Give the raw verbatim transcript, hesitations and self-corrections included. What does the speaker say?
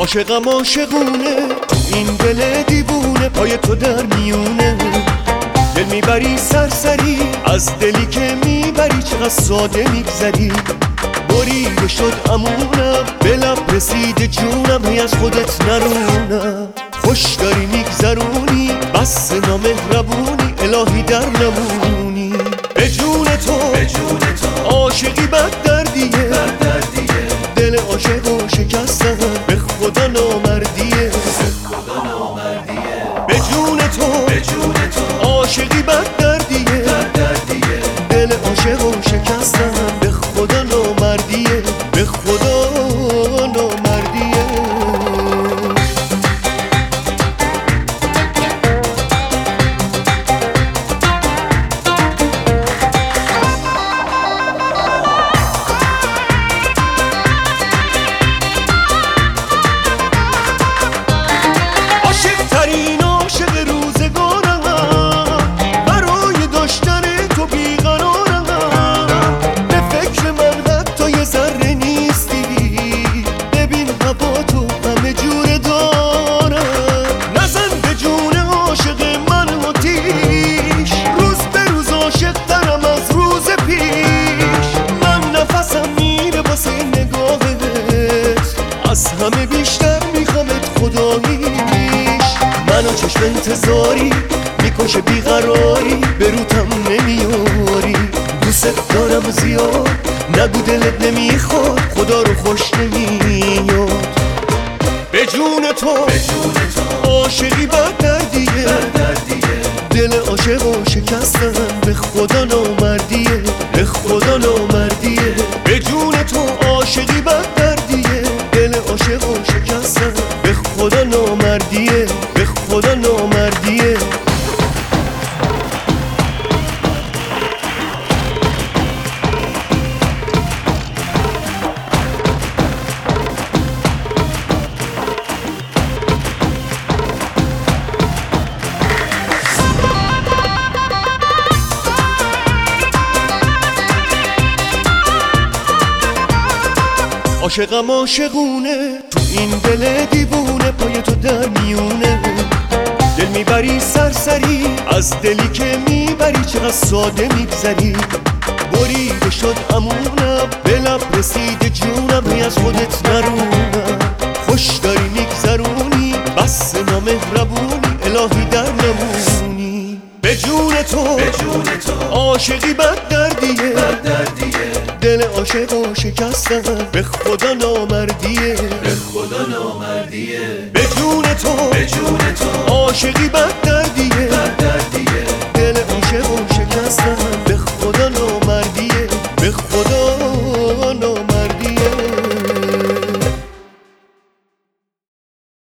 عاشقم عاشقونه این دل دیوونه پای تو در میونه دل میبری سرسری از دلی که میبری چقدر ساده میگذری بریده شد امونم به لب رسیده جونم هی از خودت نرونم خوش داری میگذرونی بس نامهربونی الهی در نمونی به جون تو به جون تو عاشقی بد دردیه دل عاشق و شکستن به خدا نامردیه به جون تو به جون تو عاشقی بد دردیه دل عاشق و شکستن به خدا نامردیه به خدا نامردیه همه بیشتر میخوامت خداییش منو چشم انتظاری میکشه بیقراری به روتم نمیاری دوست دارم زیاد نگو دلت نمیخواد خدا رو خوش نمیاد به جون تو به جون تو عاشقی بد دردیه دل عاشق و شکستن به خدا نامردیه به خدا نامردیه به جون تو عاشقی بد دردیه دل عاشق و شکستن به خدا نامردیه به خدا نامردیه عاشقم عاشقونه تو این دل دیوونه پای تو در میونه دل میبری سرسری از دلی که میبری چقدر ساده میگذری بریده شد امونم به لب رسیده جونم هی از خودت نرونم خوش داری میگذرونی بس نامهربونی الهی در نمونی به جون تو به جون تو عاشقی بد دردیه دل عاشق و شکستن به خدا نامردیه به خدا نامردیه به جون تو به جون تو عاشقی بد